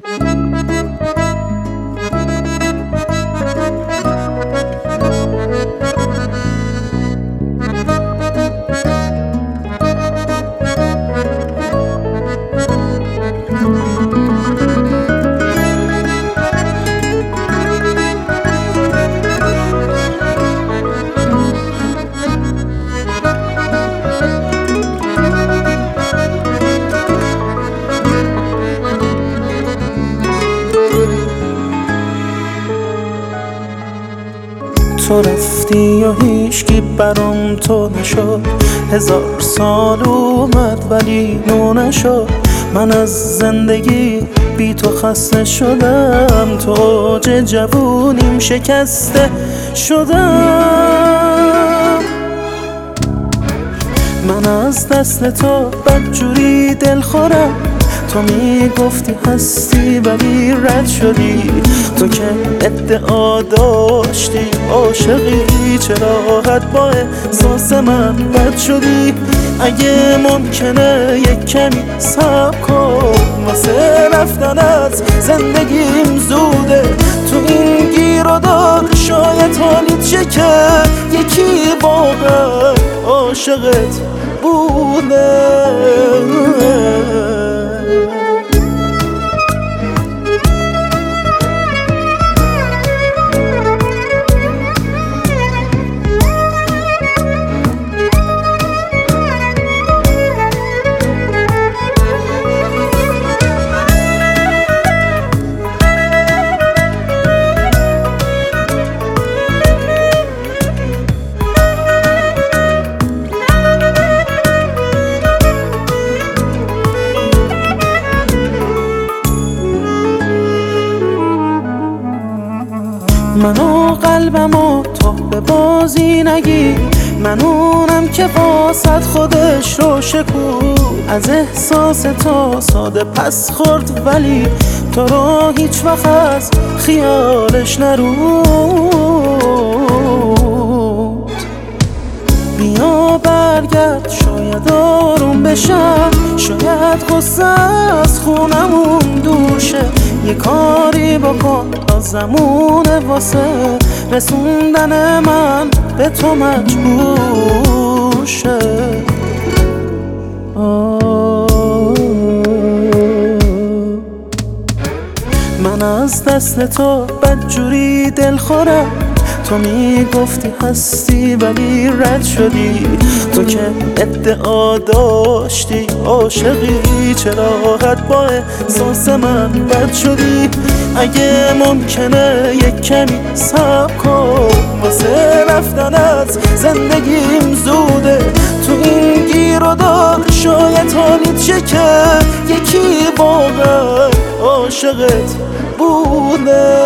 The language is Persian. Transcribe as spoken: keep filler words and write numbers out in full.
تو رفتی یا هیچکی برام تو نشد، هزار سال اومد ولی نو نشد. من از زندگی بی تو خسته شدم، تو اوج جوونیم شکسته شدم. من از دست تو بدجوری دل خورم، تو میگفتی هستی ولی رد شدی. تو که ادعا داشتی عاشقی، چرا حد با احساس من بد شدی؟ اگه ممکنه یک کمی صبر کن، واسه رفتن از زندگیم زوده. تو این گیر و دار شاید حالیت شه که یکی واقعا عاشقت بوده. منو قلبمو تو به بازی نگی، من اونم که واسط خودش رو شکود. از احساس تو ساده پس خورد ولی تو رو هیچ وقت از خیالش نرود. بیا برگرد شاید آروم بشم، شاید غصه از خونمون دور شه. یه کاری بکن لازمونه واسه رسوندن من به تو مجبور شه. من از دست تو بدجوری دل خورم، تو میگفتی هستی ولی رد شدی. تو که ادعا داشتی عاشقی، چرا حد با احساس من بد شدی؟ اگه ممکنه یک کمی صبر کن، واسه رفتن از زندگیم زوده. تو این گیر و دار شاید حالیت شه که یکی واقعا عاشقت بوده.